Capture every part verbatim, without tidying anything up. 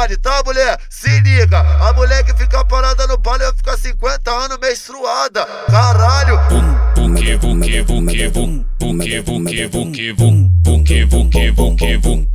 baile, tá, mulher? Se liga, a mulher que fica parada no baile vai ficar cinquenta anos menstruada. Caralho! Vuki, vuki, vuki, vum. Vuki, vuki, vuki, vum. Vuki, vuki, vuki, vum.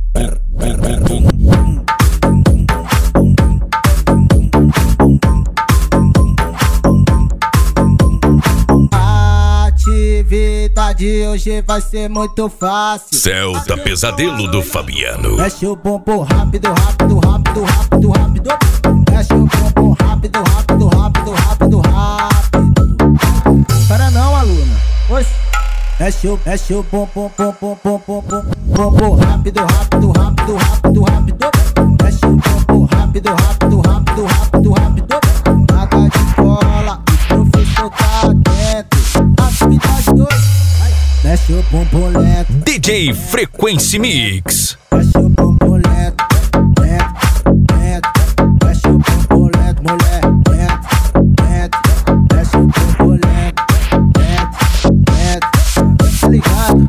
Atividade hoje vai ser muito fácil. Celta Pesadelo do Fabiano. Mexe o bumbum rápido, rápido, rápido, rápido, rápido. Mexe o bumbum rápido, rápido, rápido, rápido, rápido. Para não, aluna. Oxe. Mexe o, mexe o bumbum, bum, bum, bum, bum, bum, bumbum rápido, rápido, rápido, rápido, rápido. Mexe o bumbum rápido, rápido, rápido, rápido, rápido. Nada de cola, o professor tá atento. Atividade dois. Mexe o bumbum lento. D J Frequency Mix. Mexe o bumbum lento, lento, lento. Mexe o bumbum lento, mulher, lento, lento. Mexe o bumbum lento, lento, lento. Tá ligado?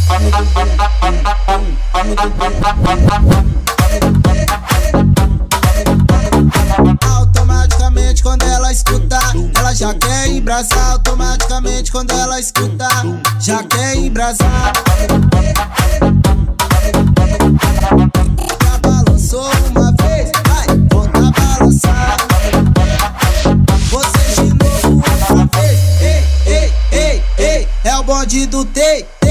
Automaticamente quando ela escuta, ela já quer embrasar. Automaticamente quando ela escuta, já quer embrasar. Já balançou uma vez, vai, volta a balançar. Você de novo outra vez, ei, ei, ei, ei. É o bonde do Tei.